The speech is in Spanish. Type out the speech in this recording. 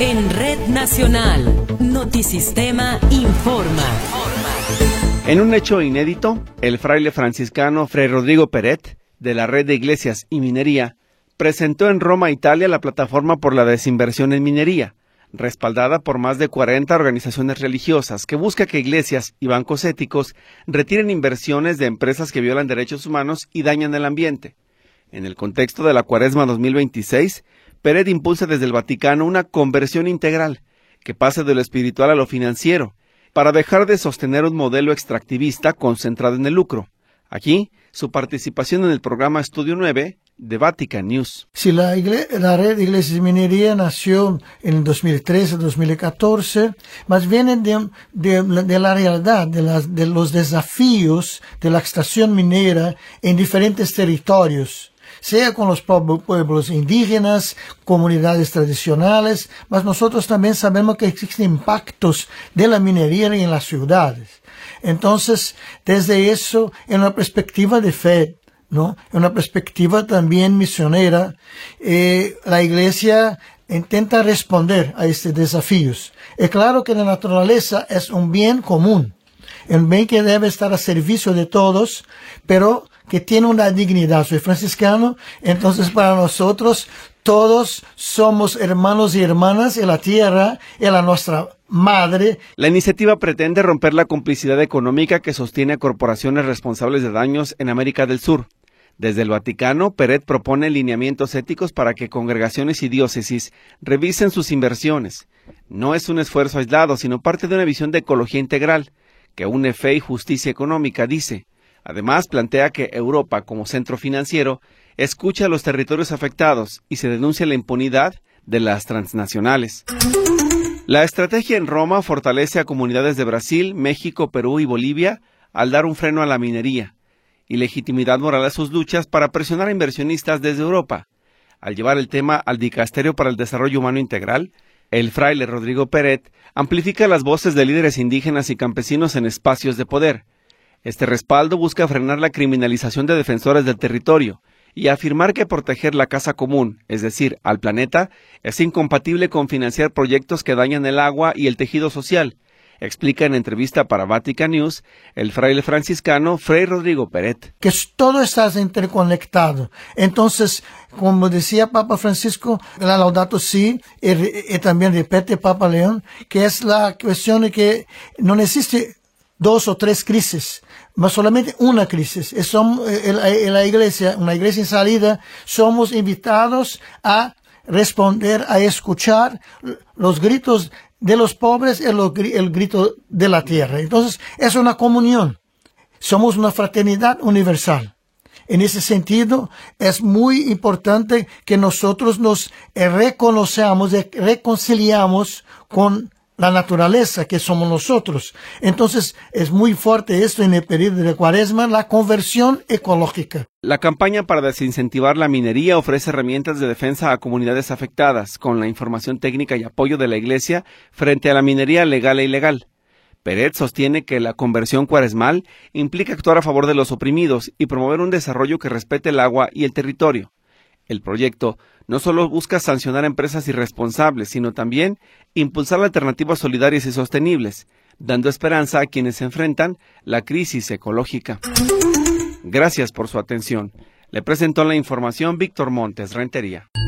En Red Nacional, Notisistema informa. En un hecho inédito, el fraile franciscano Fray Rodrigo Peret, de la Red de Iglesias y Minería, presentó en Roma, Italia, la plataforma por la desinversión en minería, respaldada por más de 40 organizaciones religiosas, que busca que iglesias y bancos éticos retiren inversiones de empresas que violan derechos humanos y dañan el ambiente. En el contexto de la Cuaresma 2026, Peret impulsa desde el Vaticano una conversión integral, que pase de lo espiritual a lo financiero, para dejar de sostener un modelo extractivista concentrado en el lucro. Aquí, su participación en el programa Estudio 9 de Vatican News. Sí, la Red de Iglesias y Minería nació en el 2013-2014, más viene de la realidad, de los desafíos de la extracción minera en diferentes territorios, sea con los pueblos indígenas, comunidades tradicionales, mas nosotros también sabemos que existen impactos de la minería en las ciudades. Entonces, desde eso, en una perspectiva de fe, ¿no? En una perspectiva también misionera, la Iglesia intenta responder a estos desafíos. Es claro que la naturaleza es un bien común, un bien que debe estar a servicio de todos, pero que tiene una dignidad. Soy franciscano, entonces para nosotros todos somos hermanos y hermanas y la tierra es la nuestra madre. La iniciativa pretende romper la complicidad económica que sostiene a corporaciones responsables de daños en América del Sur. Desde el Vaticano, Peret propone lineamientos éticos para que congregaciones y diócesis revisen sus inversiones. No es un esfuerzo aislado, sino parte de una visión de ecología integral, que une fe y justicia económica, dice. Además, plantea que Europa, como centro financiero, escucha a los territorios afectados y se denuncia la impunidad de las transnacionales. La estrategia en Roma fortalece a comunidades de Brasil, México, Perú y Bolivia al dar un freno a la minería y legitimidad moral a sus luchas para presionar a inversionistas desde Europa. Al llevar el tema al Dicasterio para el Desarrollo Humano Integral, el fraile Rodrigo Peret amplifica las voces de líderes indígenas y campesinos en espacios de poder. Este respaldo busca frenar la criminalización de defensores del territorio y afirmar que proteger la casa común, es decir, al planeta, es incompatible con financiar proyectos que dañan el agua y el tejido social, explica en entrevista para Vatican News el fraile franciscano Fray Rodrigo Peret. Que todo está interconectado. Entonces, como decía Papa Francisco, la Laudato Si, y también repite Papa León, que es la cuestión de que no existe 2 o 3 crisis, mas solamente una crisis. Somos la iglesia, una iglesia en salida, somos invitados a responder, a escuchar los gritos de los pobres y el grito de la tierra. Entonces, es una comunión. Somos una fraternidad universal. En ese sentido, es muy importante que nosotros nos reconozcamos y reconciliamos con la naturaleza que somos nosotros. Entonces, es muy fuerte esto en el periodo de Cuaresma, la conversión ecológica. La campaña para desincentivar la minería ofrece herramientas de defensa a comunidades afectadas, con la información técnica y apoyo de la Iglesia frente a la minería legal e ilegal. Peret sostiene que la conversión cuaresmal implica actuar a favor de los oprimidos y promover un desarrollo que respete el agua y el territorio. El proyecto no solo busca sancionar a empresas irresponsables, sino también impulsar alternativas solidarias y sostenibles, dando esperanza a quienes enfrentan la crisis ecológica. Gracias por su atención. Le presentó la información Víctor Montes Rentería.